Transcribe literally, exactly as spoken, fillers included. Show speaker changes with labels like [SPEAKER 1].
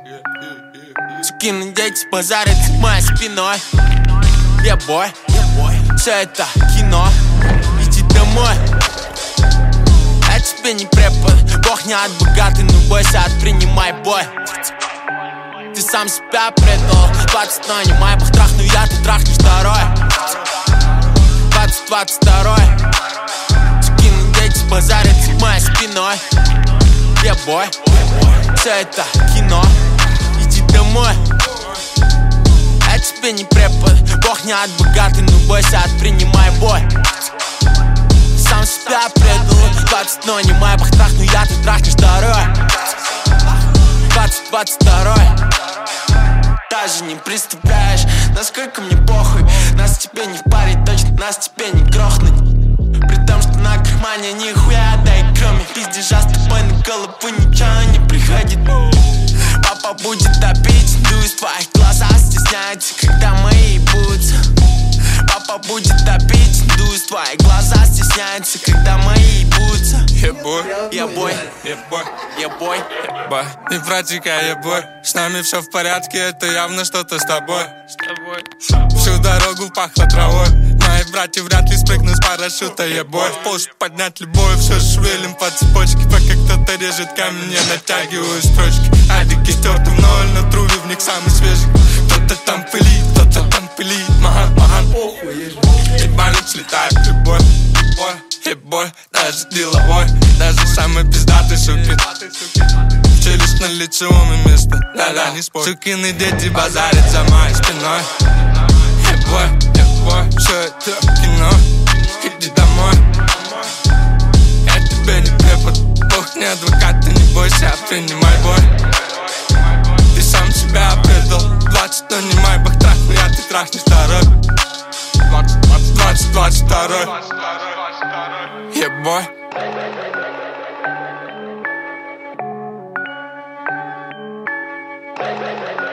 [SPEAKER 1] Сукины дети базарят за моей спиной. Я бой, все это кино. Иди домой. Я тебе не препод, Бог не от богатый, но бойся, принимай бой. Ты сам себя предал. Двадцать, но не майбах, трахну я, ты трахнешь второй. Двадцать, двадцать второй. Сукины дети базарят за моей спиной. Я бой, все это кино. Иди домой. Я тебе не препод, Бог не от богатый, но бойся, принимай бой. Сам себя предал. Двадцать, но не майбах, трахну я, ты трахнешь второй. Двадцать, двадцать второй. Даже не представляешь, насколько мне похуй. Нас тебе не впарить, точно нас тебе не грохнуть. При том, что на кармане нихуя, да и кроме пиздежа с тобой на голову ничего не приходит. Папа будет топить, дуй из твоих глаза, стесняется, когда мы ебутся. Папа будет топить, дуй из твоих глаза, стесняется, когда мы ебутся.
[SPEAKER 2] Я бой,
[SPEAKER 1] я бой,
[SPEAKER 2] я бой,
[SPEAKER 1] я бой,
[SPEAKER 2] я бой. Не протекай, я бой. С нами все в порядке, это явно что-то с тобой.
[SPEAKER 1] С тобой.
[SPEAKER 2] Всю дорогу пахло травой. Мои братья вряд ли спрыгнут с парашюта, я бой. Полз поднять любовь, все шевелим по цепочке. Пока кто-то режет камень, я натягиваю строчки. Адики тёрты в ноль, на трубе в них самый свежий. Кто-то там пылит, кто-то там пылит. Махан, махан, ебануть слетает любой. Ебой, даже деловой, даже самый пиздатый суки. Челюсть на лицевом и место, да-да, не спорь. Сукины дети базарят за моей спиной. Ебой, ебой, все это кино. Иди домой. Я тебе не препод, Бог не адвокат, ты не бойся, принимай бой. Ты сам себя предал. Двадцать, но не майбах, трахну я, ты трахнешь второй. Двадцать, двадцать, двадцать, двадцать второй. Yeah, boy.